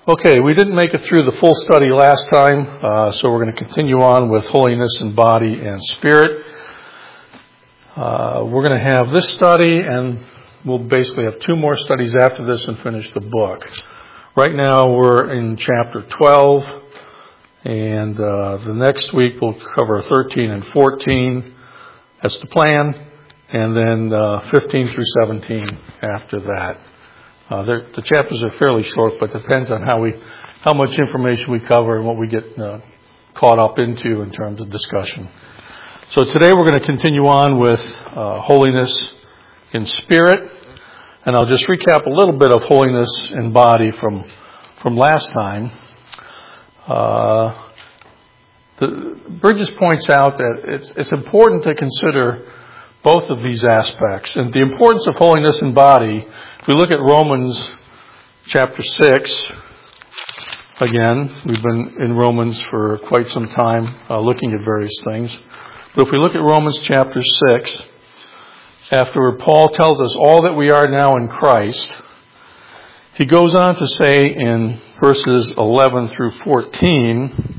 Okay, we didn't make it through the full study last time, so we're going to continue on with holiness in body and spirit. We're going to have this study, and we'll basically have two more studies after this and finish the book. Right now we're in chapter 12, and the next week we'll cover 13 and 14. That's the plan, and then 15 through 17 after that. The chapters are fairly short, but depends on how much information we cover and what we get caught up into in terms of discussion. So today we're going to continue on with holiness in spirit, and I'll just recap a little bit of holiness in body from last time. Bridges points out that it's important to consider both of these aspects. And the importance of holiness in body, if we look at Romans chapter 6, again, we've been in Romans for quite some time looking at various things. But if we look at Romans chapter 6, after Paul tells us all that we are now in Christ, he goes on to say in verses 11 through 14,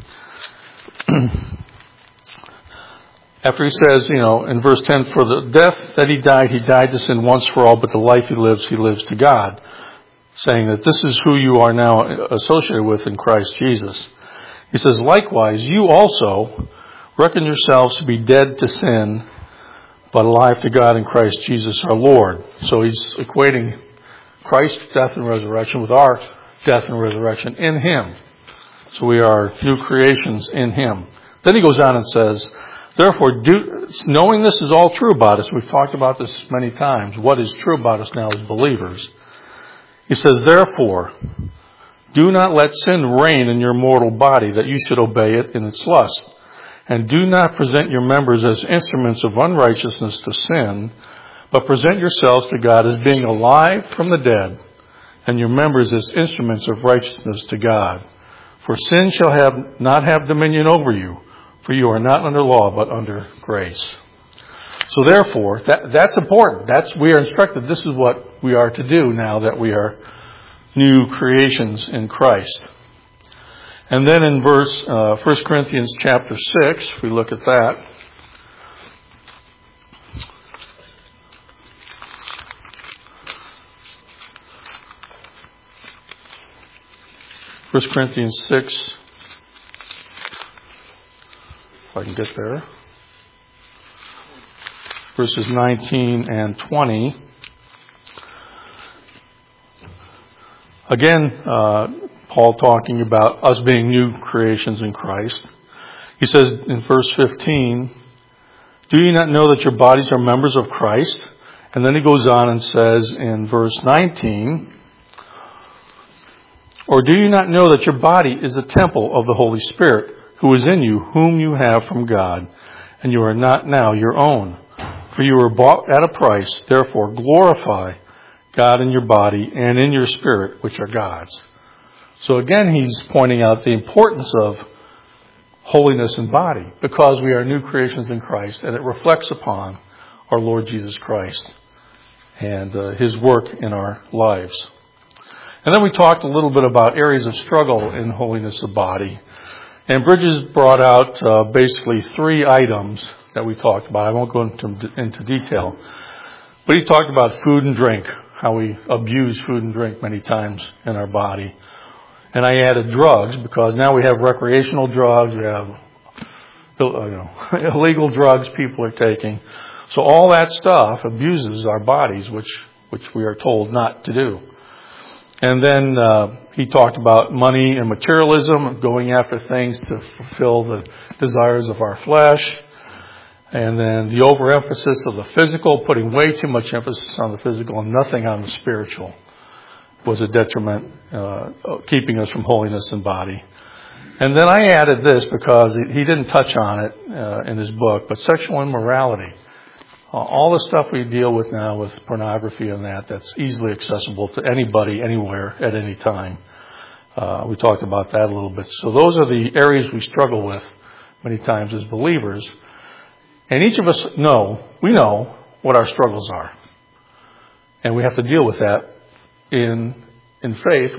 after he says, in verse 10, for the death that he died to sin once for all, but the life he lives to God. Saying that this is who you are now associated with in Christ Jesus. He says, likewise, you also reckon yourselves to be dead to sin, but alive to God in Christ Jesus our Lord. So he's equating Christ's death and resurrection with our death and resurrection in Him. So we are new creations in Him. Then he goes on and says, therefore, knowing this is all true about us, we've talked about this many times, what is true about us now as believers. He says, therefore, do not let sin reign in your mortal body, that you should obey it in its lust. And do not present your members as instruments of unrighteousness to sin, but present yourselves to God as being alive from the dead, and your members as instruments of righteousness to God. For sin shall not have dominion over you, for you are not under law, but under grace. So therefore, that's important. We are instructed. This is what we are to do now that we are new creations in Christ. And then in 1 Corinthians chapter 6, if we look at that. First Corinthians 6, if I can get there. Verses 19 and 20. Again, Paul talking about us being new creations in Christ. He says in verse 15, do you not know that your bodies are members of Christ? And then he goes on and says in verse 19, or do you not know that your body is a temple of the Holy Spirit, who is in you, whom you have from God, and you are not now your own? For you were bought at a price, therefore glorify God in your body and in your spirit, which are God's. So again, he's pointing out the importance of holiness in body, because we are new creations in Christ, and it reflects upon our Lord Jesus Christ and His work in our lives. And then we talked a little bit about areas of struggle in holiness of body. And Bridges brought out basically three items that we talked about. I won't go into detail. But he talked about food and drink, how we abuse food and drink many times in our body. And I added drugs, because now we have recreational drugs, we have illegal drugs people are taking. So all that stuff abuses our bodies, which we are told not to do. And then he talked about money and materialism, going after things to fulfill the desires of our flesh. And then the overemphasis of the physical, putting way too much emphasis on the physical and nothing on the spiritual, was a detriment, keeping us from holiness in body. And then I added this because he didn't touch on it in his book, but sexual immorality. All the stuff we deal with now with pornography and that's easily accessible to anybody, anywhere, at any time. We talked about that a little bit. So those are the areas we struggle with many times as believers. And each of us know what our struggles are. And we have to deal with that in faith with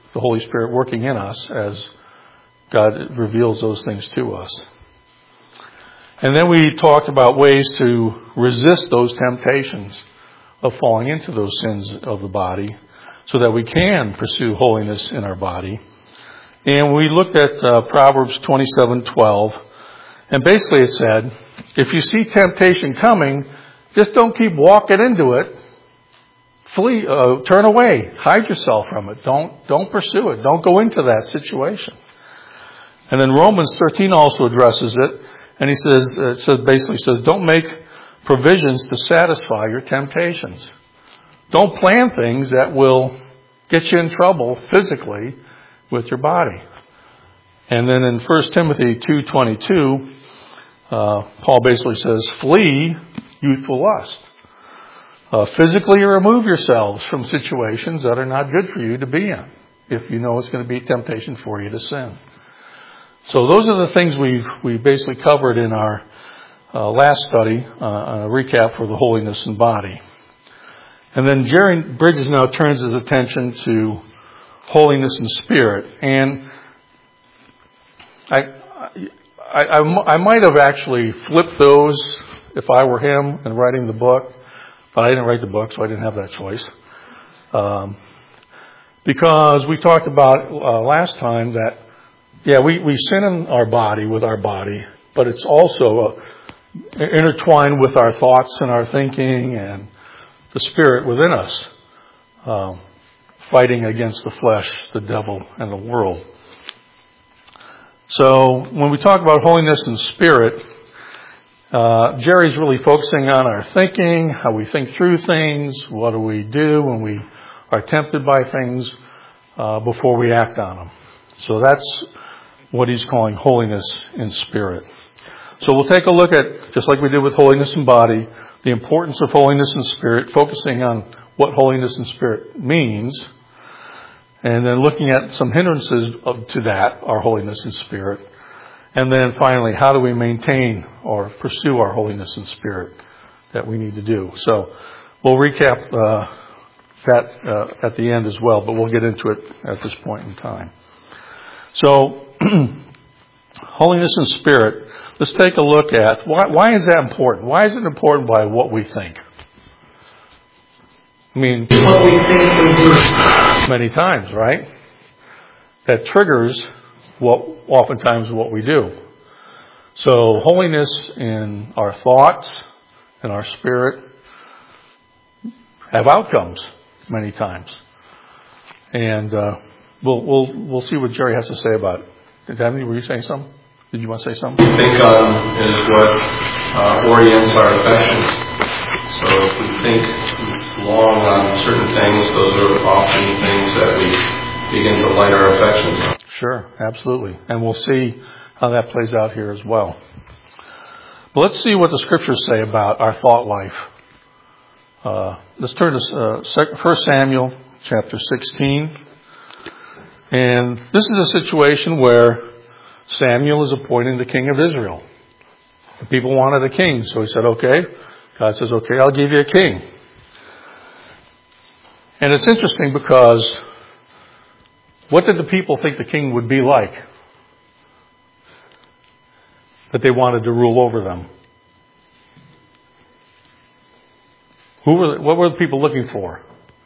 the Holy Spirit working in us as God reveals those things to us. And then we talked about ways to resist those temptations of falling into those sins of the body so that we can pursue holiness in our body. And we looked at Proverbs 27:12. And basically it said, if you see temptation coming, just don't keep walking into it. Flee, turn away, hide yourself from it. Don't pursue it. Don't go into that situation. And then Romans 13 also addresses it, and he says, basically says, don't make provisions to satisfy your temptations. Don't plan things that will get you in trouble physically with your body. And then in 1 Timothy 2:22, Paul basically says, flee youthful lust. Physically remove yourselves from situations that are not good for you to be in, if you know it's going to be a temptation for you to sin. So those are the things we basically covered in our last study, a recap for the holiness and body. And then Jerry Bridges now turns his attention to holiness and spirit. And I might have actually flipped those if I were him and writing the book, but I didn't write the book, so I didn't have that choice. Because we talked about last time that, we sin in our body with our body, but it's also intertwined with our thoughts and our thinking and the spirit within us, fighting against the flesh, the devil, and the world. So when we talk about holiness and spirit, Jerry's really focusing on our thinking, how we think through things, what do we do when we are tempted by things before we act on them. So that's what he's calling holiness in spirit. So we'll take a look at, just like we did with holiness and body, the importance of holiness and spirit, focusing on what holiness and spirit means, and then looking at some hindrances to that, our holiness and spirit. And then finally, how do we maintain or pursue our holiness and spirit that we need to do? So we'll recap that at the end as well, but we'll get into it at this point in time. So holiness and spirit, let's take a look at why is that important? Why is it important by what we think? I mean, what we think many times, right? That triggers oftentimes what we do. So holiness in our thoughts and our spirit have outcomes many times, and we'll see what Jerry has to say about it. Danny, were you saying something? Did you want to say something? What we think on is what orients our affections. So if we think long on certain things, those are often things that we begin to light our affections on. Sure, absolutely. And we'll see how that plays out here as well. But let's see what the scriptures say about our thought life. Let's turn to 1 Samuel chapter 16. And this is a situation where Samuel is appointing the king of Israel. The people wanted a king, so he said, okay. God says, okay, I'll give you a king. And it's interesting because what did the people think the king would be like that they wanted to rule over them? What were the people looking for?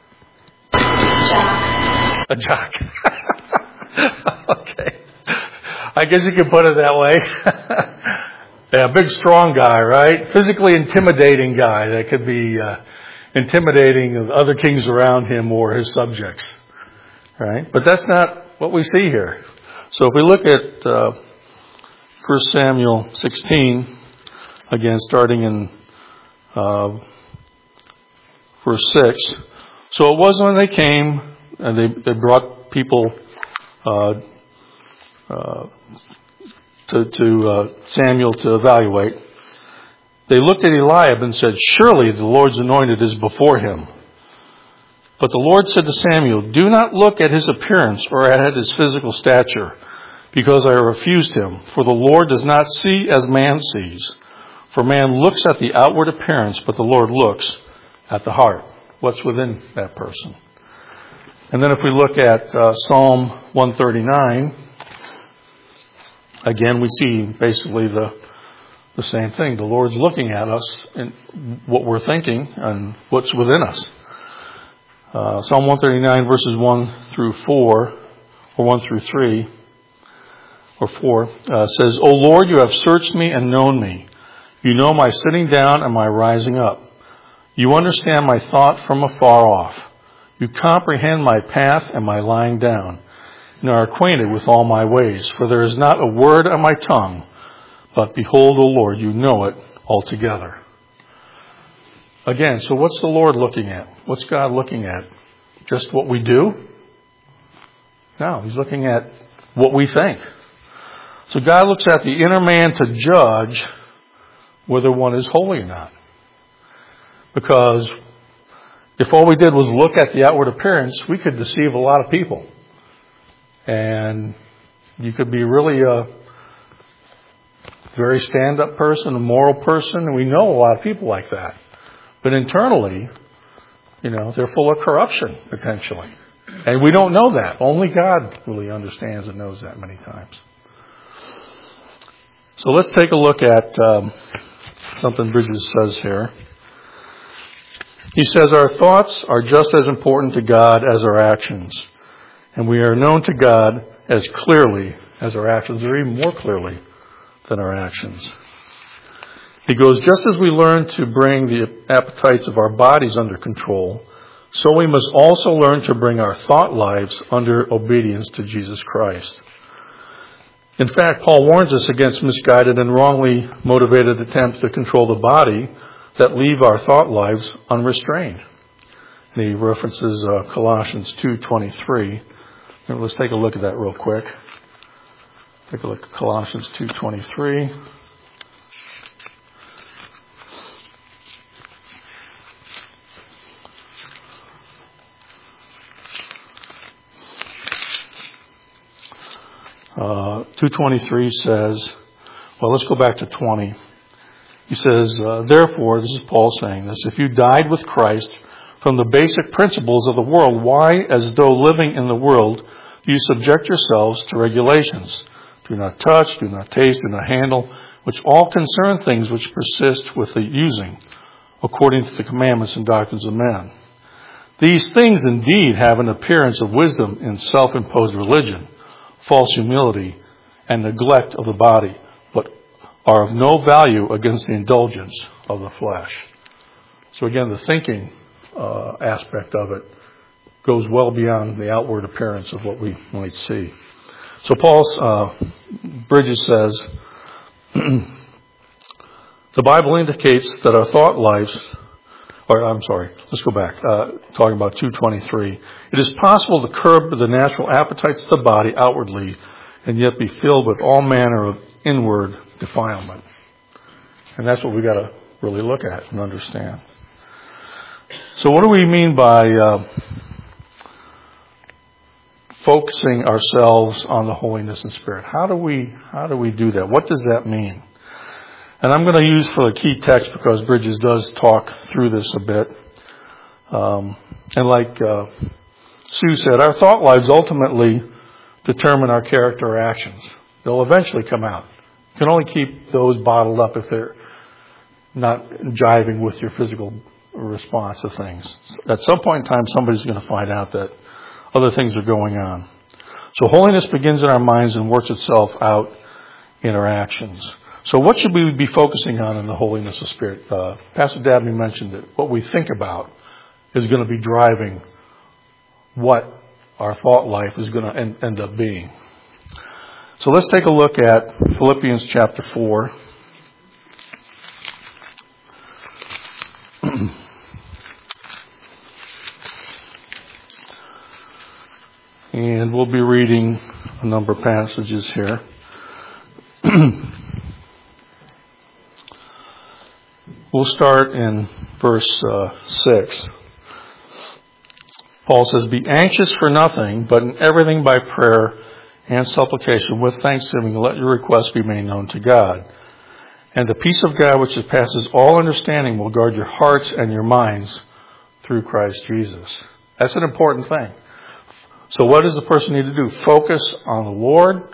A jock. Okay. I guess you could put it that way. Yeah, a big, strong guy, right? Physically intimidating guy that could be intimidating other kings around him or his subjects, right? But that's not what we see here. So if we look at 1 Samuel 16, again, starting in verse 6. So it was when they came, and they brought people to Samuel to evaluate. They looked at Eliab and said, surely the Lord's anointed is before him. But the Lord said to Samuel, do not look at his appearance or at his physical stature, because I refused him. For the Lord does not see as man sees. For man looks at the outward appearance, but the Lord looks at the heart. What's within that person? And then if we look at Psalm 139, again we see basically the same thing. The Lord's looking at us and what we're thinking and what's within us. Psalm 139 verses 1 through 4, or 1 through 3, or 4, says, O Lord, you have searched me and known me. You know my sitting down and my rising up. You understand my thought from afar off. You comprehend my path and my lying down, and are acquainted with all my ways. For there is not a word on my tongue, but behold, O Lord, you know it altogether. Again, so what's the Lord looking at? What's God looking at? Just what we do? No, He's looking at what we think. So God looks at the inner man to judge whether one is holy or not. Because if all we did was look at the outward appearance, we could deceive a lot of people. And you could be really a very stand-up person, a moral person, and we know a lot of people like that. But internally, they're full of corruption, potentially. And we don't know that. Only God really understands and knows that many times. So let's take a look at something Bridges says here. He says, our thoughts are just as important to God as our actions. And we are known to God as clearly as our actions, or even more clearly than our actions. He goes, just as we learn to bring the appetites of our bodies under control, so we must also learn to bring our thought lives under obedience to Jesus Christ. In fact, Paul warns us against misguided and wrongly motivated attempts to control the body that leave our thought lives unrestrained. And he references Colossians 2:23. Let's take a look at that real quick. Take a look at Colossians 2:23. Uh, 2:23 says, well, let's go back to 20. He says, therefore, this is Paul saying this, if you died with Christ from the basic principles of the world, why, as though living in the world, do you subject yourselves to regulations? Do not touch, do not taste, do not handle, which all concern things which persist with the using, according to the commandments and doctrines of men. These things indeed have an appearance of wisdom in self-imposed religion, false humility, and neglect of the body, but are of no value against the indulgence of the flesh. So again, the thinking aspect of it goes well beyond the outward appearance of what we might see. So Bridges says, the Bible indicates that our thought lives, let's go back, talking about 2:23. It is possible to curb the natural appetites of the body outwardly and yet be filled with all manner of inward defilement. And that's what we've got to really look at and understand. So what do we mean by focusing ourselves on the holiness and spirit? How do we do that? What does that mean? And I'm going to use for the key text, because Bridges does talk through this a bit. And like Sue said, our thought lives ultimately determine our character or actions. They'll eventually come out. You can only keep those bottled up if they're not jiving with your physical response to things. At some point in time, somebody's going to find out that other things are going on. So holiness begins in our minds and works itself out in our actions. So what should we be focusing on in the holiness of spirit? Pastor Dabney mentioned it. What we think about is going to be driving what our thought life is going to end up being. So let's take a look at Philippians chapter 4. And we'll be reading a number of passages here. We'll start in verse 6. Paul says, be anxious for nothing, but in everything by prayer and supplication with thanksgiving, let your requests be made known to God. And the peace of God, which surpasses all understanding, will guard your hearts and your minds through Christ Jesus. That's an important thing. So what does the person need to do? Focus on the Lord,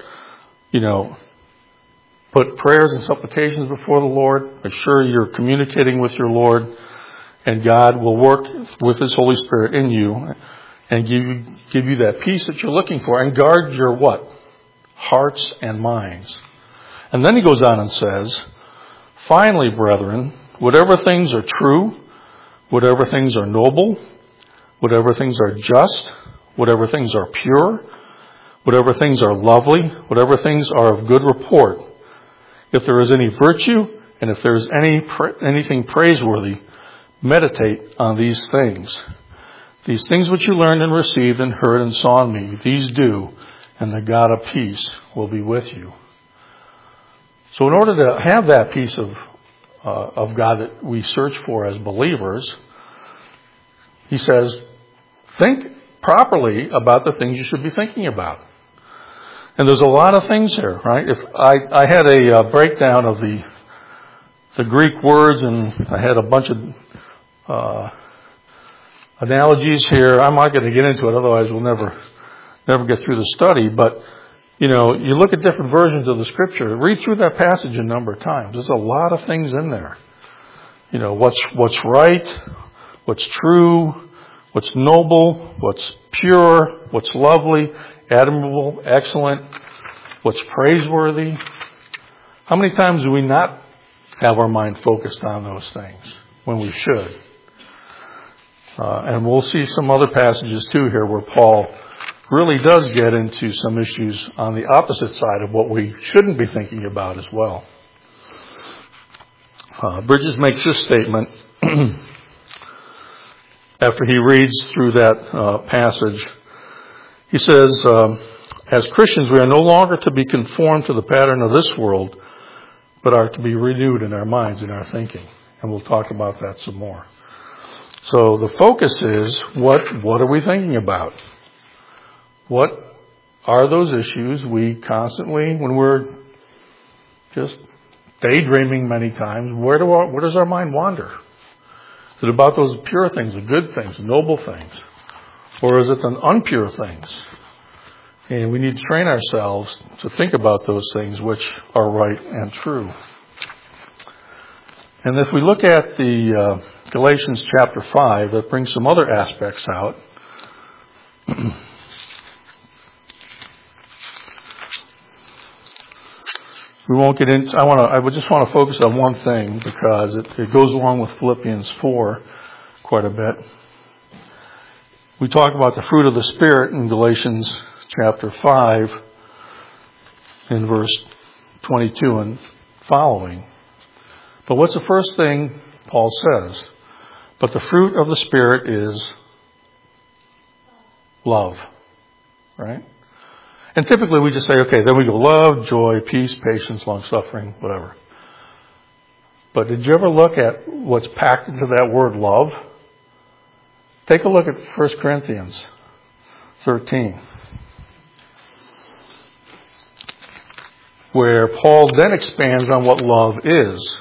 put prayers and supplications before the Lord. Make sure you're communicating with your Lord, and God will work with His Holy Spirit in you and give you that peace that you're looking for, and guard your what? Hearts and minds. And then he goes on and says, finally, brethren, whatever things are true, whatever things are noble, whatever things are just, whatever things are pure, whatever things are lovely, whatever things are of good report, if there is any virtue, and if there is anything praiseworthy, meditate on these things. These things which you learned and received and heard and saw in me, these do, and the God of peace will be with you. So in order to have that peace of God that we search for as believers, he says, think properly about the things you should be thinking about. And there's a lot of things here, right? If I had a breakdown of the Greek words, and I had a bunch of analogies here. I'm not going to get into it, otherwise we'll never get through the study. But you look at different versions of the Scripture. Read through that passage a number of times. There's a lot of things in there. What's right, what's true, what's noble, what's pure, what's lovely, admirable, excellent, what's praiseworthy. How many times do we not have our mind focused on those things when we should? And we'll see some other passages too here where Paul really does get into some issues on the opposite side of what we shouldn't be thinking about as well. Bridges makes this statement after he reads through that passage. He says, as Christians, we are no longer to be conformed to the pattern of this world, but are to be renewed in our minds, in our thinking. And we'll talk about that some more. So the focus is, what are we thinking about? What are those issues we constantly, when we're just daydreaming many times, where does our mind wander? Is it about those pure things, the good things, the noble things? Or is it the unpure things? And we need to train ourselves to think about those things which are right and true. And if we look at the Galatians chapter 5, that brings some other aspects out. We won't get into. I would just want to focus on one thing because it goes along with Philippians 4 quite a bit. We talk about the fruit of the Spirit in Galatians chapter 5 in verse 22 and following. But what's the first thing Paul says? But the fruit of the Spirit is love, right? And typically we just say, okay, then we go love, joy, peace, patience, long-suffering, whatever. But did you ever look at what's packed into that word love? Take a look at 1 Corinthians 13, where Paul then expands on what love is.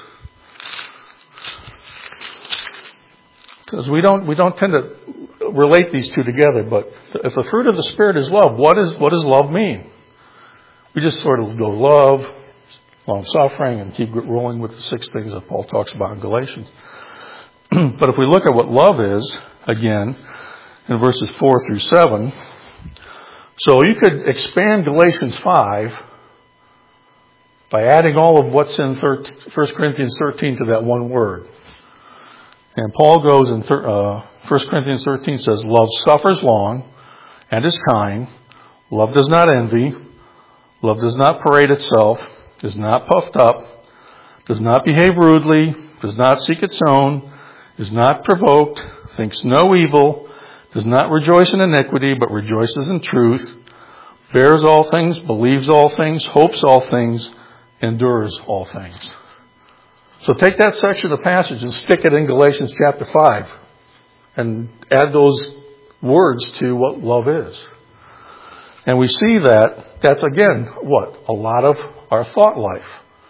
Because we don't tend to relate these two together, but if the fruit of the Spirit is love, what does love mean? We just sort of go love, long-suffering, and keep rolling with the 6 things that Paul talks about in Galatians. But if we look at what love is, again, in verses 4 through 7, so you could expand Galatians 5 by adding all of what's in 1 Corinthians 13 to that one word. And Paul goes in 1 Corinthians 13 says, love suffers long and is kind. Love does not envy. Love does not parade itself, is not puffed up, does not behave rudely, does not seek its own, is not provoked, thinks no evil, does not rejoice in iniquity, but rejoices in truth, bears all things, believes all things, hopes all things, endures all things. So take that section of the passage and stick it in Galatians chapter 5 and add those words to what love is. And we see that's again, a lot of our thought life.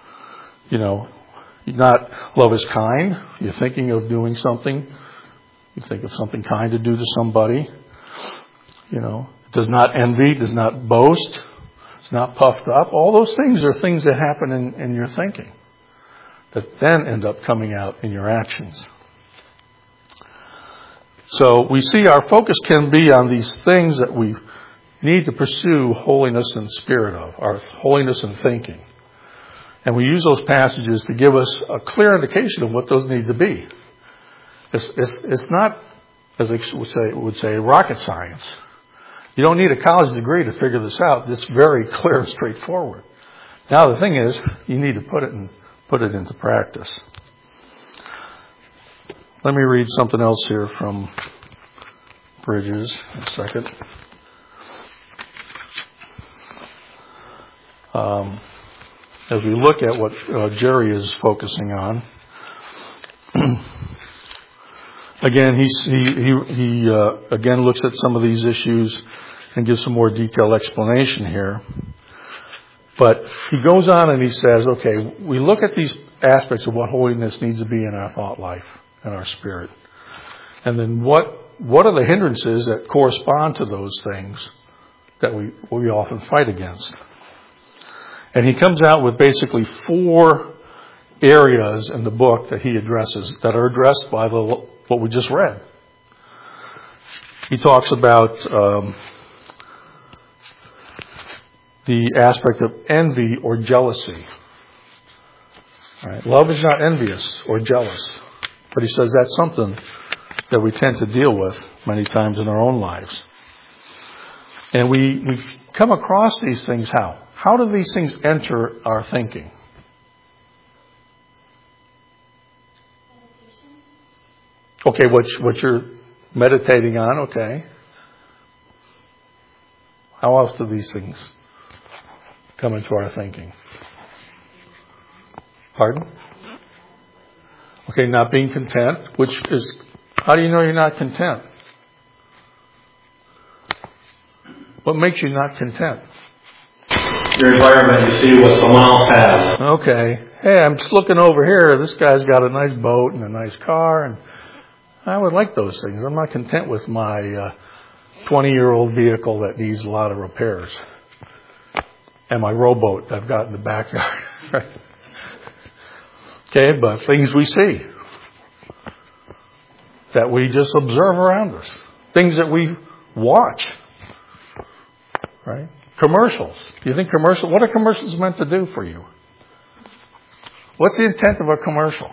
Not love is kind. You're thinking of doing something. You think of something kind to do to somebody. does not envy, does not boast, is not puffed up. All those things are things that happen in your thinking that then end up coming out in your actions. So we see our focus can be on these things that we need to pursue holiness in spirit of, our holiness in thinking. And we use those passages to give us a clear indication of what those need to be. It's not, as I would say, rocket science. You don't need a college degree to figure this out. It's very clear and straightforward. Now the thing is, you need to put it into practice. Let me read something else here from Bridges in a second. As we look at what Jerry is focusing on, again, he again looks at some of these issues and gives some more detailed explanation here. But he goes on and he says, okay, we look at these aspects of what holiness needs to be in our thought life and our spirit. And then what are the hindrances that correspond to those things that we often fight against? And he comes out with basically 4 areas in the book that he addresses that are addressed by what we just read. He talks about the aspect of envy or jealousy. All right. Love is not envious or jealous, but he says that's something that we tend to deal with many times in our own lives. And we come across these things how? How do these things enter our thinking? Okay, what you're meditating on, okay. How else do these things come into our thinking? Pardon? Okay, not being content, which is, how do you know you're not content? What makes you not content? Your environment, you see what someone else has. Okay. Hey, I'm just looking over here. This guy's got a nice boat and a nice car, and I would like those things. I'm not content with my 20-year-old vehicle that needs a lot of repairs and my rowboat I've got in the backyard. Okay, but things we see that we just observe around us, things that we watch, right? Commercials. Do you think what are commercials meant to do for you? What's the intent of a commercial?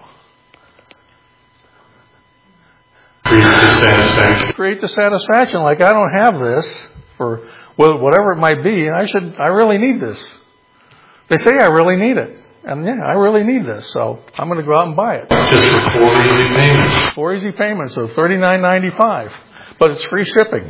Create the satisfaction. Create the satisfaction. Like, I don't have this for whatever it might be, and I really need this. They say I really need it. And yeah, I really need this, so I'm going to go out and buy it. Just for 4 easy payments. 4 easy payments of $39.95, but it's free shipping.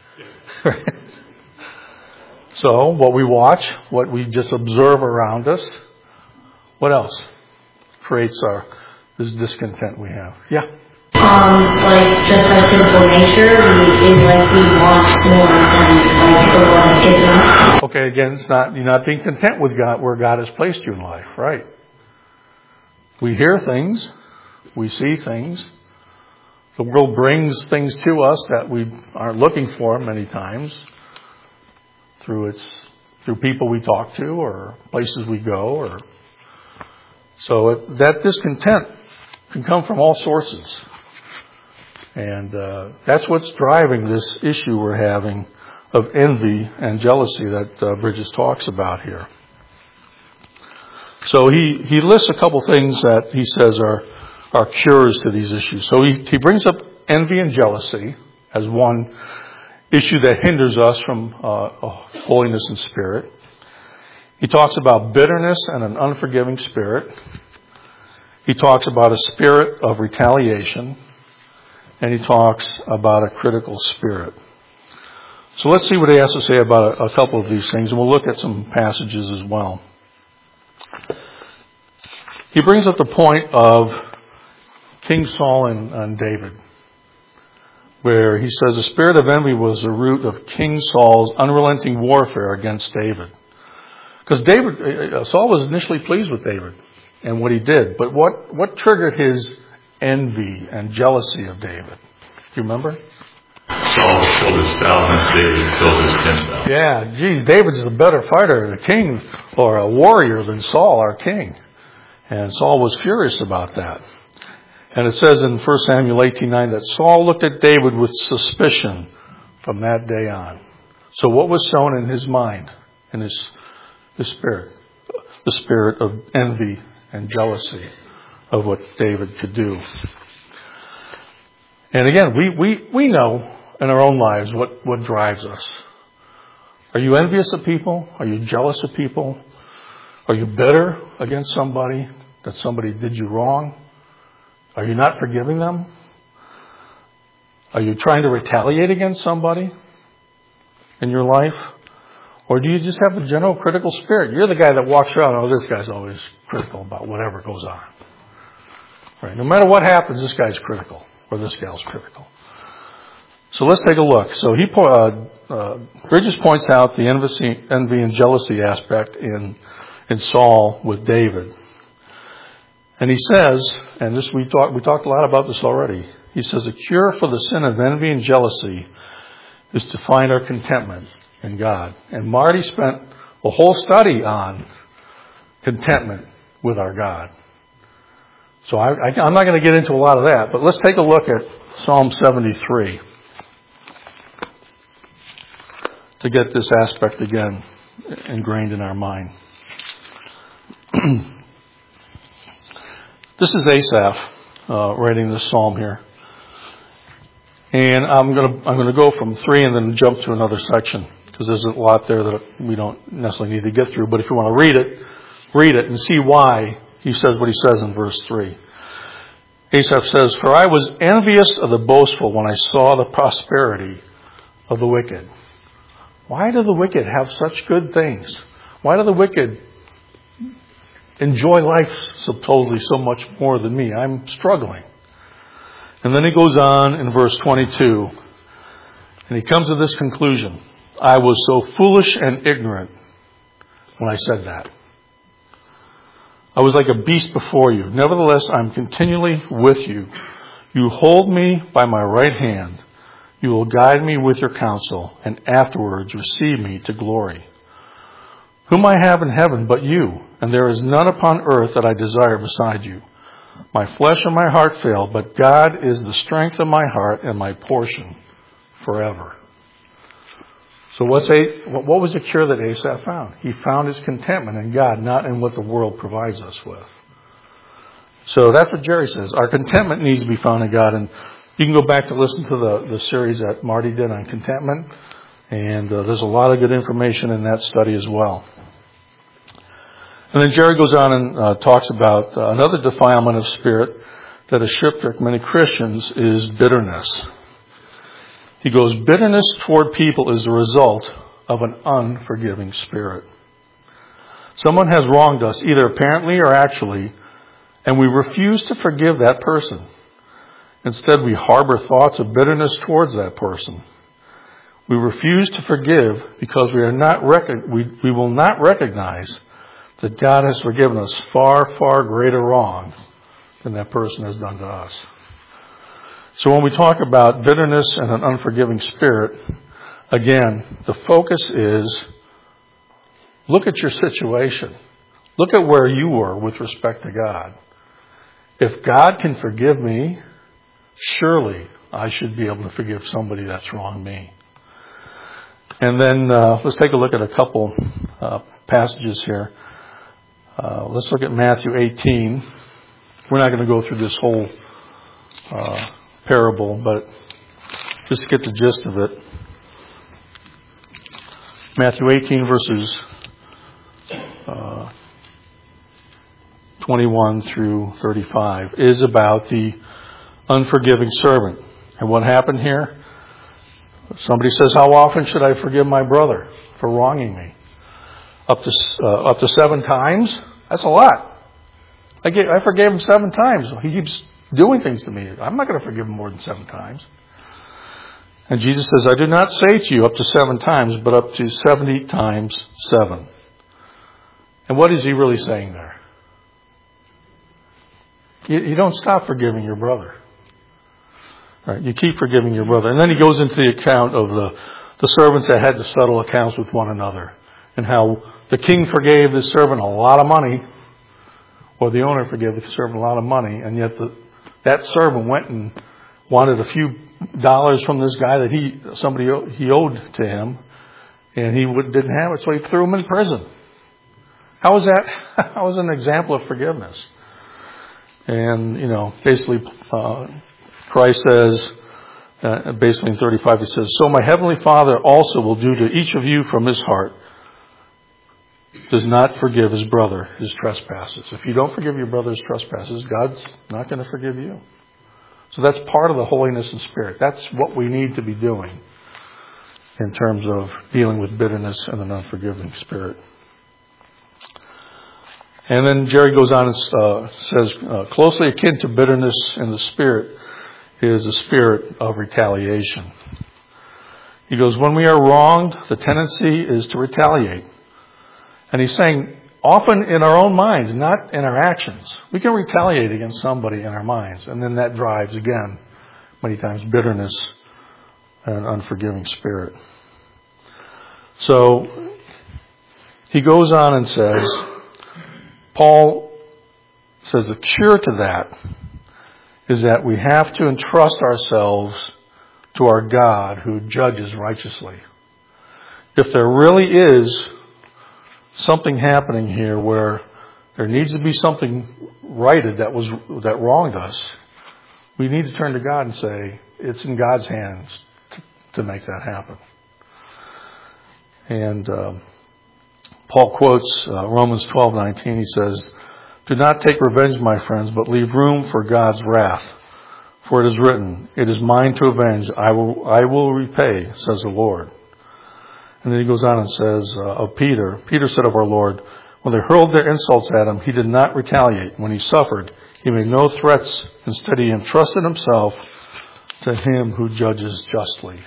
So what we watch, what we just observe around us, what else creates this discontent we have? Yeah. Like just our sinful nature, we want more than the one gives us. Okay, again, you're not being content with God where God has placed you in life, right? We hear things, we see things. The world brings things to us that we aren't looking for many times through people we talk to or places we go, so that discontent can come from all sources. And that's what's driving this issue we're having of envy and jealousy that Bridges talks about here. So he lists a couple things that he says are cures to these issues. So he brings up envy and jealousy as one issue that hinders us from holiness and spirit. He talks about bitterness and an unforgiving spirit. He talks about a spirit of retaliation. And he talks about a critical spirit. So let's see what he has to say about a couple of these things, and we'll look at some passages as well. He brings up the point of King Saul and David, where he says the spirit of envy was the root of King Saul's unrelenting warfare against David. Because Saul was initially pleased with David and what he did, but what triggered his envy and jealousy of David? Do you remember? Saul killed his 1,000, David killed his 10,000. Yeah, geez, David's a better fighter, a king, or a warrior than Saul, our king. And Saul was furious about that. And it says in 1 Samuel 18:9 that Saul looked at David with suspicion from that day on. So what was sown in his mind, in his spirit? The spirit of envy and jealousy of what David could do. And again, we know in our own lives what drives us. Are you envious of people? Are you jealous of people? Are you bitter against somebody, that somebody did you wrong? Are you not forgiving them? Are you trying to retaliate against somebody in your life? Or do you just have a general critical spirit? You're the guy that walks around, oh, this guy's always critical about whatever goes on. Right? No matter what happens, this guy's critical, or this gal's critical. So let's take a look. So Bridges points out the envy and jealousy aspect in Saul with David. And he says, and this we talked a lot about this already. He says a cure for the sin of envy and jealousy is to find our contentment in God. And Marty spent a whole study on contentment with our God. So I'm not going to get into a lot of that, but let's take a look at Psalm 73 to get this aspect again ingrained in our mind. This is Asaph writing this psalm here, and I'm going to go from 3 and then jump to another section because there's a lot there that we don't necessarily need to get through. But if you want to read it and see why he says what he says in verse 3. Asaph says, "For I was envious of the boastful when I saw the prosperity of the wicked." Why do the wicked have such good things? Why do the wicked enjoy life supposedly so much more than me? I'm struggling. And then he goes on in verse 22, and he comes to this conclusion. I was so foolish and ignorant when I said that. I was like a beast before you. Nevertheless, I'm continually with you. You hold me by my right hand. You will guide me with your counsel, and afterwards receive me to glory. Whom I have in heaven but you, and there is none upon earth that I desire beside you. My flesh and my heart fail, but God is the strength of my heart and my portion forever. So what was the cure that Asaph found? He found his contentment in God, not in what the world provides us with. So that's what Jerry says. Our contentment needs to be found in God. And you can go back to listen to the series that Marty did on contentment. And there's a lot of good information in that study as well. And then Jerry goes on and talks about another defilement of spirit that has shipwrecked many Christians is bitterness. He goes, bitterness toward people is the result of an unforgiving spirit. Someone has wronged us, either apparently or actually, and we refuse to forgive that person. Instead, we harbor thoughts of bitterness towards that person. We refuse to forgive because we will not recognize that God has forgiven us far, far greater wrong than that person has done to us. So when we talk about bitterness and an unforgiving spirit, again, the focus is look at your situation. Look at where you were with respect to God. If God can forgive me, surely I should be able to forgive somebody that's wronged me. And then let's take a look at a couple passages here. Let's look at Matthew 18. We're not going to go through this whole parable, but just to get the gist of it. Matthew 18 verses 21 through 35 is about the unforgiving servant. And what happened here? Somebody says, how often should I forgive my brother for wronging me? Up to 7 times? That's a lot. I forgave him 7 times. He keeps doing things to me. I'm not going to forgive him more than 7 times. And Jesus says, I do not say to you up to 7 times, but up to 70 times 7. And what is he really saying there? You don't stop forgiving your brother. Right? You keep forgiving your brother. And then he goes into the account of the servants that had to settle accounts with one another, and how the king forgave the servant a lot of money, or the owner forgave the servant a lot of money, and yet that servant went and wanted a few dollars from this guy that he owed to him, and he didn't have it, so he threw him in prison. How is that? How is an example of forgiveness? And basically, Christ says, basically in 35, he says, "So my heavenly Father also will do to each of you from his heart, does not forgive his brother his trespasses." If you don't forgive your brother's trespasses, God's not going to forgive you. So that's part of the holiness and spirit. That's what we need to be doing in terms of dealing with bitterness and an unforgiving spirit. And then Jerry goes on and says, closely akin to bitterness in the spirit is a spirit of retaliation. He goes, when we are wronged, the tendency is to retaliate. And he's saying, often in our own minds, not in our actions. We can retaliate against somebody in our minds, and then that drives, again, many times bitterness and an unforgiving spirit. So he goes on and says, Paul says the cure to that is that we have to entrust ourselves to our God who judges righteously. If there really is something happening here where there needs to be something righted that wronged us, we need to turn to God and say, it's in God's hands to make that happen. And Paul quotes Romans 12:19. He says, "Do not take revenge, my friends, but leave room for God's wrath. For it is written, 'It is mine to avenge, I will repay,' says the Lord." And then he goes on and says of Peter, Peter said of our Lord, when they hurled their insults at him, he did not retaliate. When he suffered, he made no threats. Instead, he entrusted himself to him who judges justly.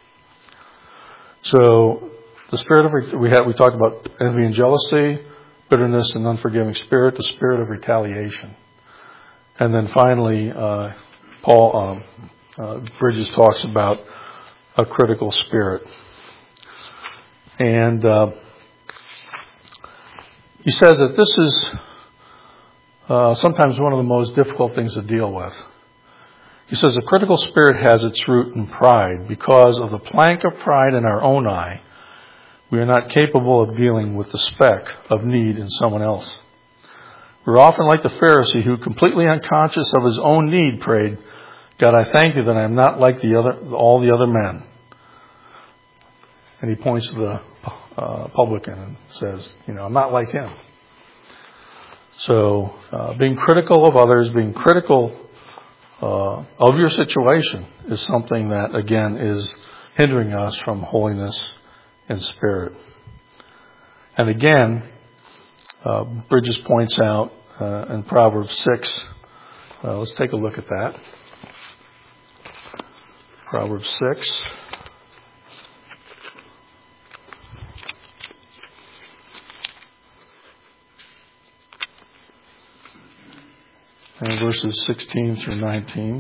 So the spirit of we talked about envy and jealousy, bitterness and unforgiving spirit, the spirit of retaliation. And then finally, Paul Bridges talks about a critical spirit. And he says that this is sometimes one of the most difficult things to deal with. He says the critical spirit has its root in pride. Because of the plank of pride in our own eye, we are not capable of dealing with the speck of need in someone else. We're often like the Pharisee who, completely unconscious of his own need, prayed, "God, I thank you that I am not like all the other men." And he points to the publican and says, I'm not like him. So being critical of others, being critical of your situation is something that, again, is hindering us from holiness and spirit. And again, Bridges points out in Proverbs 6, let's take a look at that. Proverbs 6. And verses 16 through 19.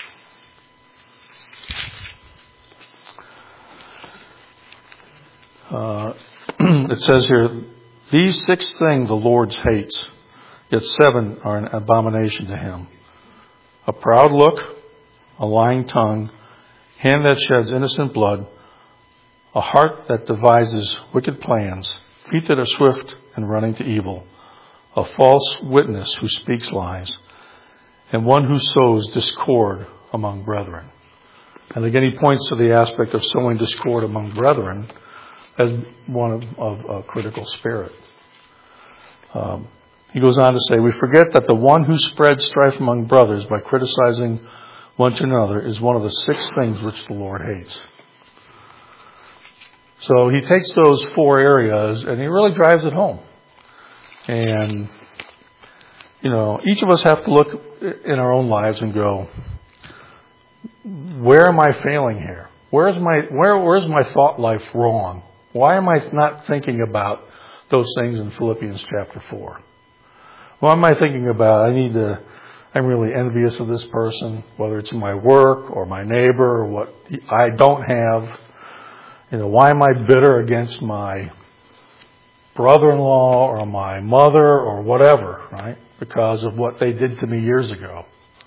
It says here, "These 6 things the Lord hates, yet 7 are an abomination to him: a proud look, a lying tongue, hand that sheds innocent blood, a heart that devises wicked plans, feet that are swift in running to evil, a false witness who speaks lies, and one who sows discord among brethren." And again, he points to the aspect of sowing discord among brethren as one of a critical spirit. He goes on to say, "We forget that the one who spreads strife among brothers by criticizing one to another is one of the 6 things which the Lord hates." So he takes those 4 areas and he really drives it home. And each of us have to look in our own lives and go, where am I failing here? Where's my thought life wrong? Why am I not thinking about those things in Philippians chapter 4? Why am I thinking about I I'm really envious of this person, whether it's in my work or my neighbor or what I don't have. Why am I bitter against my brother-in-law or my mother or whatever, right? Because of what they did to me years ago.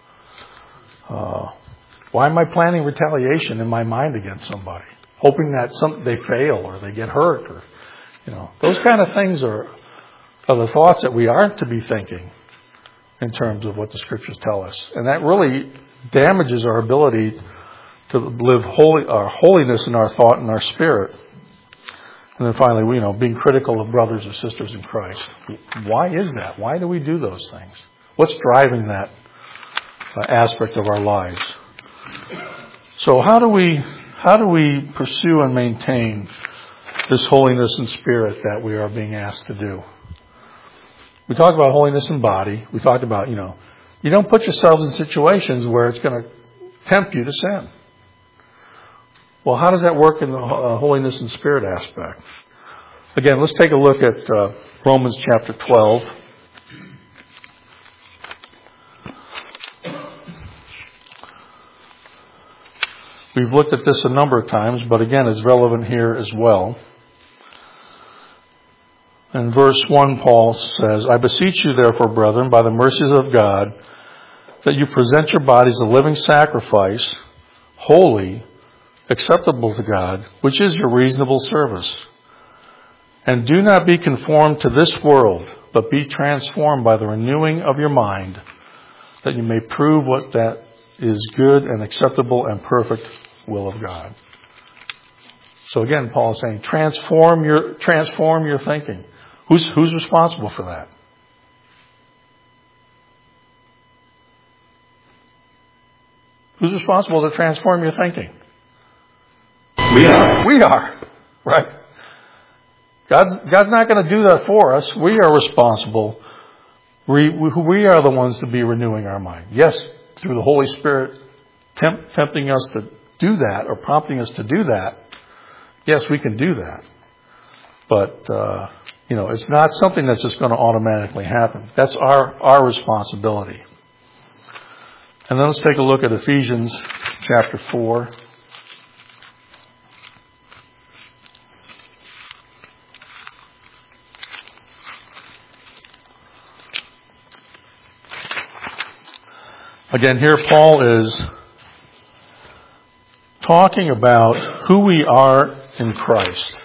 Why am I planning retaliation in my mind against somebody, hoping that they fail or they get hurt? Or, those kind of things are the thoughts that we aren't to be thinking in terms of what the Scriptures tell us. And that really damages our ability to live our holiness in our thought and our spirit. And then finally, being critical of brothers or sisters in Christ. Why is that? Why do we do those things? What's driving that aspect of our lives? So how do we pursue and maintain this holiness in spirit that we are being asked to do? We talked about holiness in body. We talked about, you don't put yourselves in situations where it's going to tempt you to sin. Well, how does that work in the holiness in spirit aspect? Again, let's take a look at Romans chapter 12. We've looked at this a number of times, but again, it's relevant here as well. In verse 1, Paul says, I beseech you, therefore, brethren, by the mercies of God, that you present your bodies a living sacrifice, holy, acceptable to God, which is your reasonable service. And do not be conformed to this world, but be transformed by the renewing of your mind, that you may prove what that is good and acceptable and perfect will of God. So again, Paul is saying, transform your thinking. Who's responsible for that? Who's responsible to transform your thinking? We are. We are. Right? God's not going to do that for us. We are responsible. We are the ones to be renewing our mind. Yes, through the Holy Spirit tempting us to do that or prompting us to do that. Yes, we can do that. But, it's not something that's just going to automatically happen. That's our responsibility. And then let's take a look at Ephesians chapter 4. Again, here Paul is talking about who we are in Christ.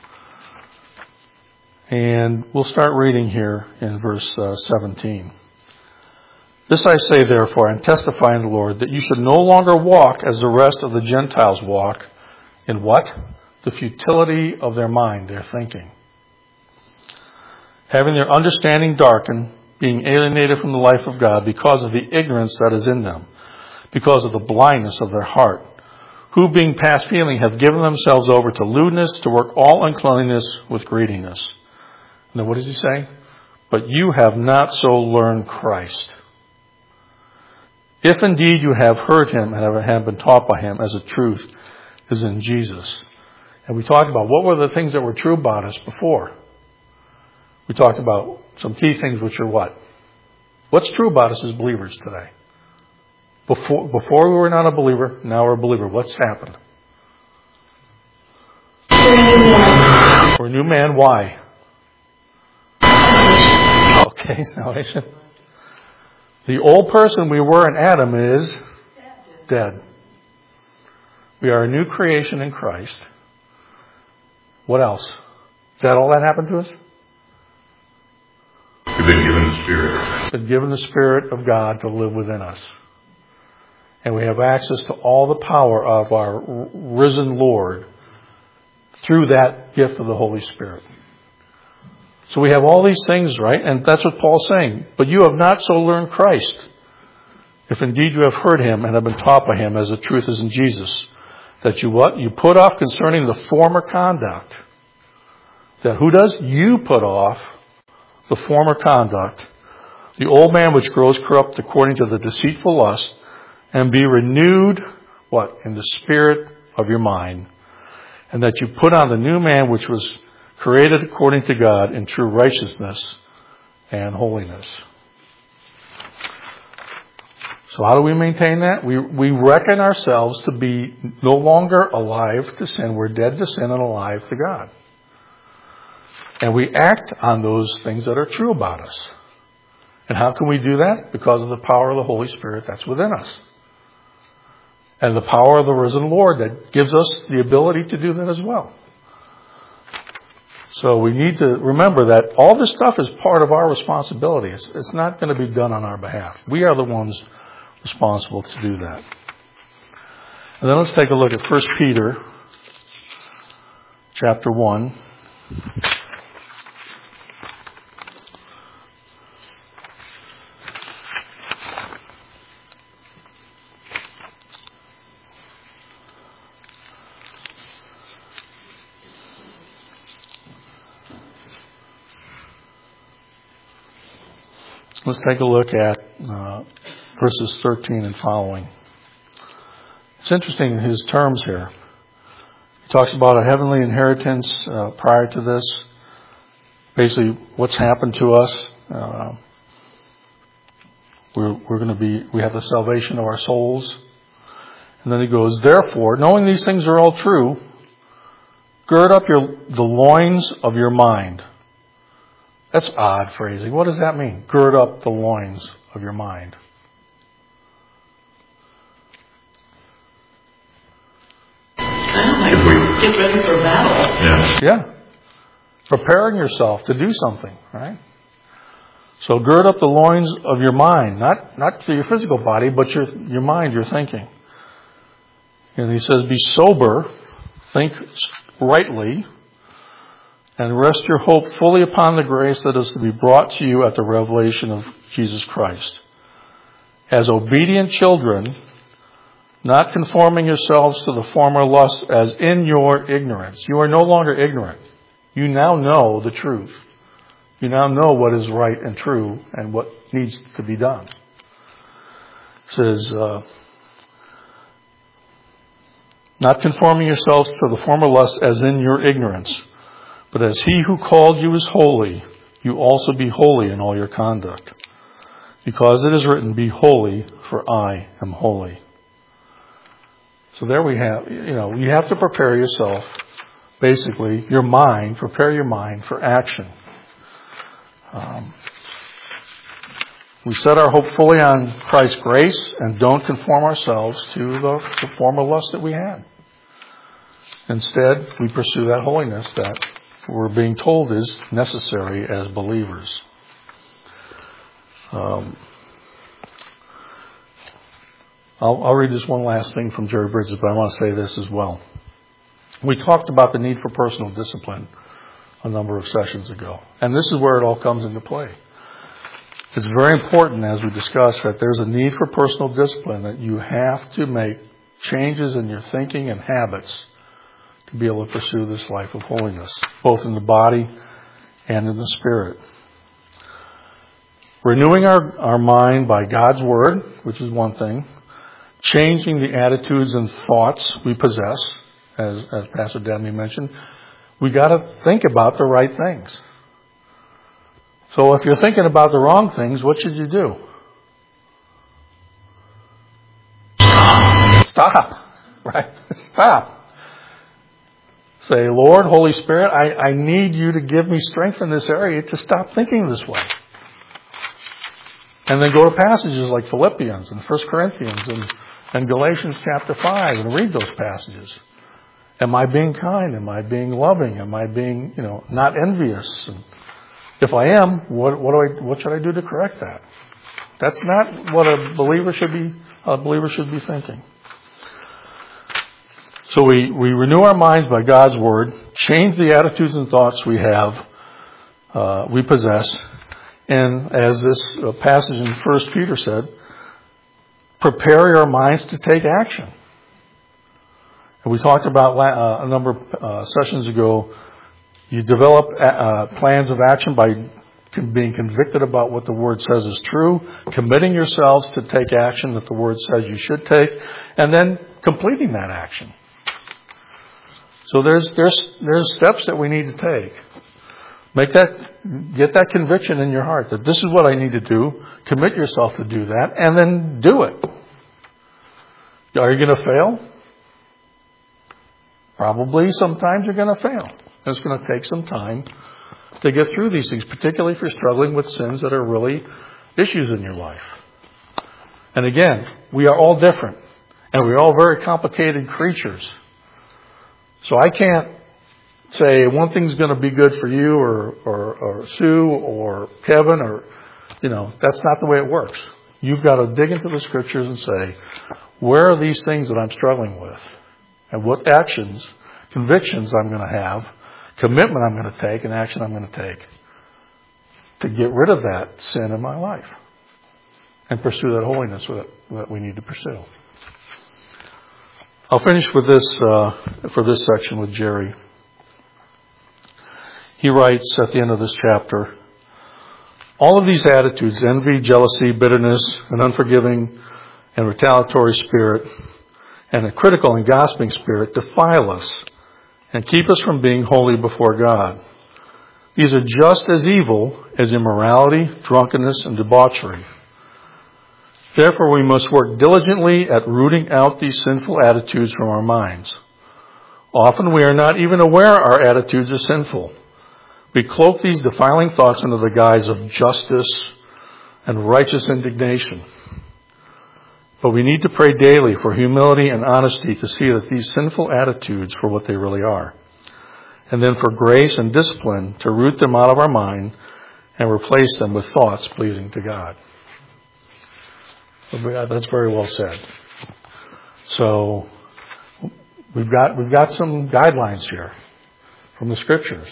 And we'll start reading here in verse 17. This I say, therefore, and testify in the Lord, that you should no longer walk as the rest of the Gentiles walk, in what? The futility of their mind, their thinking. Having their understanding darkened, being alienated from the life of God because of the ignorance that is in them, because of the blindness of their heart, who being past feeling have given themselves over to lewdness, to work all uncleanness with greediness. Now what does he say? But you have not so learned Christ. If indeed you have heard him and have been taught by him, as the truth is in Jesus. And we talked about what were the things that were true about us before. We talked about some key things, which are what? What's true about us as believers today? Before we were not a believer, now we're a believer. What's happened? We're a new man. Why? Okay, salvation. The old person we were in Adam is dead. We are a new creation in Christ. What else? Is that all that happened to us? We've been given the Spirit. We've been given the Spirit of God to live within us. And we have access to all the power of our risen Lord through that gift of the Holy Spirit. So we have all these things, right? And that's what Paul's saying. But you have not so learned Christ, if indeed you have heard him and have been taught by him, as the truth is in Jesus, that you what? You put off concerning the former conduct. That who does? You put off the former conduct, the old man which grows corrupt according to the deceitful lust, and be renewed, what? In the spirit of your mind. And that you put on the new man which was created according to God in true righteousness and holiness. So how do we maintain that? We reckon ourselves to be no longer alive to sin. We're dead to sin and alive to God. And we act on those things that are true about us. And how can we do that? Because of the power of the Holy Spirit that's within us. And the power of the risen Lord that gives us the ability to do that as well. So we need to remember that all this stuff is part of our responsibility. It's not going to be done on our behalf. We are the ones responsible to do that. And then let's take a look at 1 Peter chapter 1. Let's take a look at verses 13 and following. It's interesting in his terms here. He talks about a heavenly inheritance prior to this. Basically, what's happened to us. We have the salvation of our souls. And then he goes, therefore, knowing these things are all true, gird up the loins of your mind. That's odd phrasing. What does that mean? Gird up the loins of your mind. Get ready for battle. Yeah. Preparing yourself to do something, right? So gird up the loins of your mind, not for your physical body, but your mind, your thinking. And he says, be sober, think rightly, and rest your hope fully upon the grace that is to be brought to you at the revelation of Jesus Christ. As obedient children, not conforming yourselves to the former lusts as in your ignorance. You are no longer ignorant. You now know the truth. You now know what is right and true and what needs to be done. It says, not conforming yourselves to the former lusts as in your ignorance. But as he who called you is holy, you also be holy in all your conduct. Because it is written, be holy, for I am holy. So there we have, you have to prepare yourself, basically, prepare your mind for action. We set our hope fully on Christ's grace and don't conform ourselves to the former lust that we had. Instead, we pursue that holiness that we're being told is necessary as believers. I'll read this one last thing from Jerry Bridges, but I want to say this as well. We talked about the need for personal discipline a number of sessions ago, and this is where it all comes into play. It's very important, as we discussed, that there's a need for personal discipline, that you have to make changes in your thinking and habits to be able to pursue this life of holiness, both in the body and in the spirit. Renewing our mind by God's Word, which is one thing. Changing the attitudes and thoughts we possess, as Pastor Dabney mentioned. We got to think about the right things. So if you're thinking about the wrong things, what should you do? Stop. Right? Stop. Say, Lord, Holy Spirit, I need you to give me strength in this area to stop thinking this way. And then go to passages like Philippians and 1 Corinthians and Galatians chapter 5 and read those passages. Am I being kind? Am I being loving? Am I being, not envious? And if I am, what should I do to correct that? That's not what a believer should be thinking. So we renew our minds by God's Word, change the attitudes and thoughts we possess, and as this passage in 1 Peter said, prepare your minds to take action. And we talked about a number of sessions ago, you develop plans of action by being convicted about what the Word says is true, committing yourselves to take action that the Word says you should take, and then completing that action. So there's steps that we need to take. Get that conviction in your heart that this is what I need to do. Commit yourself to do that, and then do it. Are you going to fail? Probably sometimes you're going to fail. It's going to take some time to get through these things, particularly if you're struggling with sins that are really issues in your life. And again, we are all different, and we're all very complicated creatures. So I can't say one thing's going to be good for you or Sue or Kevin or, that's not the way it works. You've got to dig into the scriptures and say, where are these things that I'm struggling with? And what actions, convictions I'm going to have, commitment I'm going to take, and action I'm going to take to get rid of that sin in my life and pursue that holiness that we need to pursue. I'll finish with this, for this section with Jerry. He writes at the end of this chapter, all of these attitudes, envy, jealousy, bitterness, an unforgiving and retaliatory spirit, and a critical and gossiping spirit defile us and keep us from being holy before God. These are just as evil as immorality, drunkenness, and debauchery. Therefore, we must work diligently at rooting out these sinful attitudes from our minds. Often we are not even aware our attitudes are sinful. We cloak these defiling thoughts under the guise of justice and righteous indignation. But we need to pray daily for humility and honesty to see that these sinful attitudes for what they really are. And then for grace and discipline to root them out of our mind and replace them with thoughts pleasing to God. That's very well said. So we've got some guidelines here from the scriptures.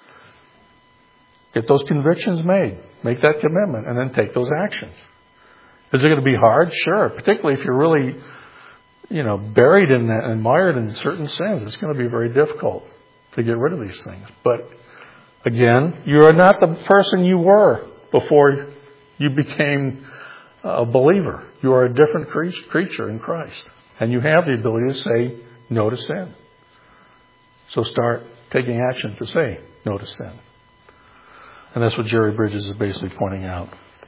Get those convictions made. Make that commitment and then take those actions. Is it going to be hard? Sure. Particularly if you're really, buried in that and mired in certain sins. It's going to be very difficult to get rid of these things. But again, you are not the person you were before you became a believer. You are a different creature in Christ. And you have the ability to say no to sin. So start taking action to say no to sin. And that's what Jerry Bridges is basically pointing out.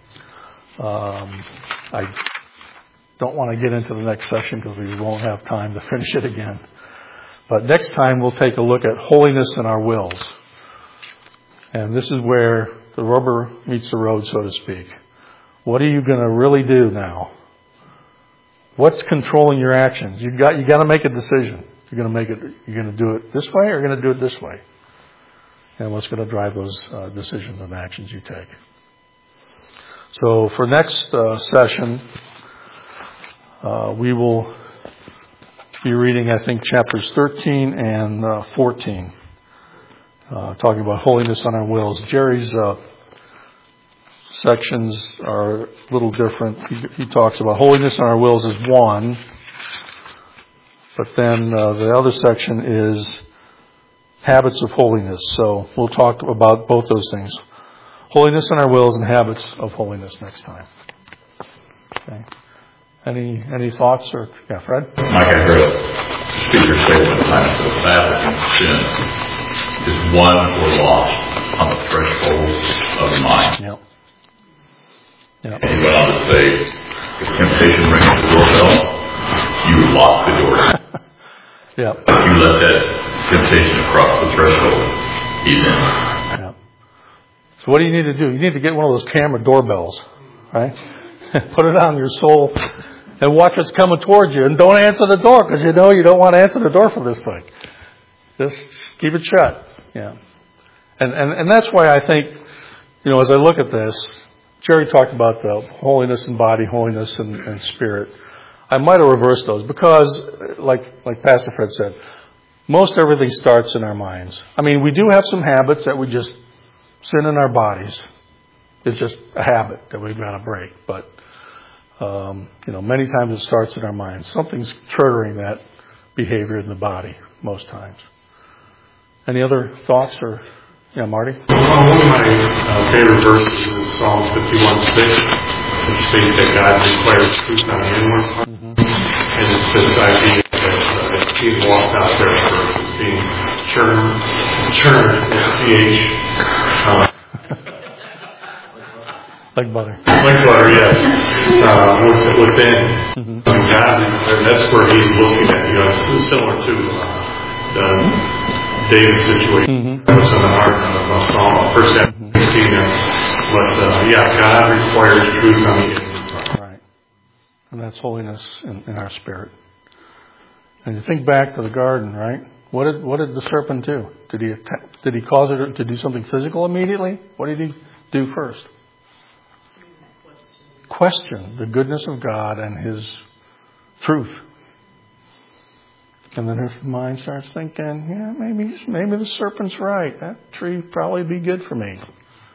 I don't want to get into the next session because we won't have time to finish it again. But next time we'll take a look at holiness in our wills. And this is where the rubber meets the road, so to speak. What are you going to really do now? What's controlling your actions? You got to make a decision. You're going to do it this way or you're going to do it this way. And what's going to drive those decisions and actions you take. So for next session, we will be reading, I think, chapters 13 and 14, talking about holiness on our wills. Jerry's sections are a little different. He talks about holiness on our wills as one, but then the other section is habits of holiness. So we'll talk about both those things. Holiness in our wills and habits of holiness next time. Okay. Any thoughts? Or Fred? Like I heard a speaker say one time, the battle against sin is won or lost on the threshold of the mind. Yep. And he went on to say, if temptation rings the doorbell, you lock the door. Yeah. You let that temptation across the threshold, he's in. Yeah. So what do you need to do? You need to get one of those camera doorbells, right? Put it on your soul and watch what's coming towards you. And don't answer the door because you don't want to answer the door for this thing. Just keep it shut. Yeah. And that's why I think, as I look at this, Jerry talked about the holiness in body, holiness and spirit. I might have reversed those because, like Pastor Fred said, most everything starts in our minds. I mean, we do have some habits that we just sin in our bodies. It's just a habit that we've got to break. But, many times it starts in our minds. Something's triggering that behavior in the body most times. Any other thoughts or... Yeah, Marty? One of my favorite verses is Psalm 51:6, which states that God declares truth on the inward part. Mm-hmm. And it's this idea that He's walked out there for being churn, CH. Like butter. Like butter, yes. Within God, that's where he's looking at. It's similar to the David situation that was in the heart of Psalm, 1 Samuel 15 there. But God requires truth on the inside. Right. And that's holiness in our spirit. And you think back to the garden, right? What did the serpent do? Did he cause it to do something physical immediately? What did he do first? Question the goodness of God and His truth. And then her mind starts thinking, maybe the serpent's right. That tree would probably be good for me.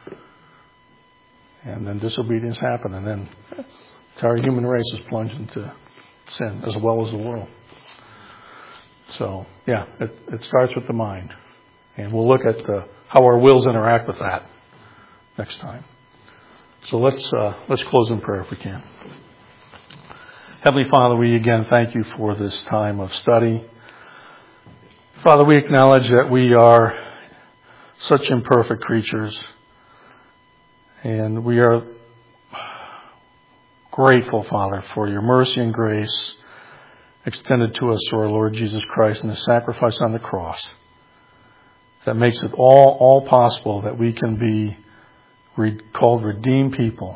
And then disobedience happened, and then the entire human race is plunged into sin as well as the world. So, it starts with the mind. And we'll look at how our wills interact with that next time. So let's close in prayer if we can. Heavenly Father, we again thank you for this time of study. Father, we acknowledge that we are such imperfect creatures, and we are grateful, Father, for your mercy and grace extended to us through our Lord Jesus Christ and His sacrifice on the cross. That makes it all possible that we can be called redeemed people,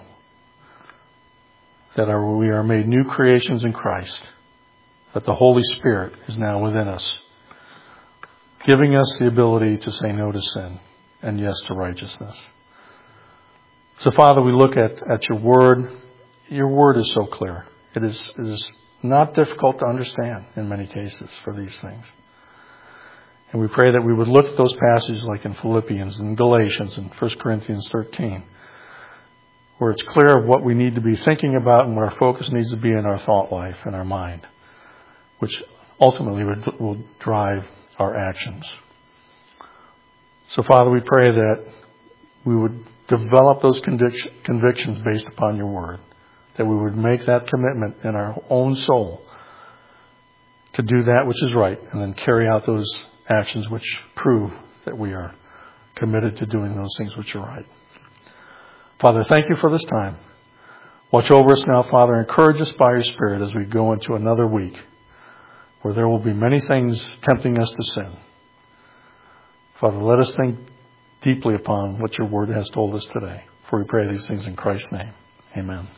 that we are made new creations in Christ, that the Holy Spirit is now within us, giving us the ability to say no to sin and yes to righteousness. So, Father, we look at your word. Your word is so clear. It is not difficult to understand in many cases for these things. And we pray that we would look at those passages like in Philippians and Galatians and 1 Corinthians 13, where it's clear of what we need to be thinking about and where our focus needs to be in our thought life and our mind, which ultimately will drive our actions. So, Father, we pray that we would develop those convictions based upon your word, that we would make that commitment in our own soul to do that which is right and then carry out those actions which prove that we are committed to doing those things which are right. Father, thank you for this time. Watch over us now, Father. Encourage us by your Spirit as we go into another week where there will be many things tempting us to sin. Father, let us think deeply upon what your word has told us today. For we pray these things in Christ's name. Amen.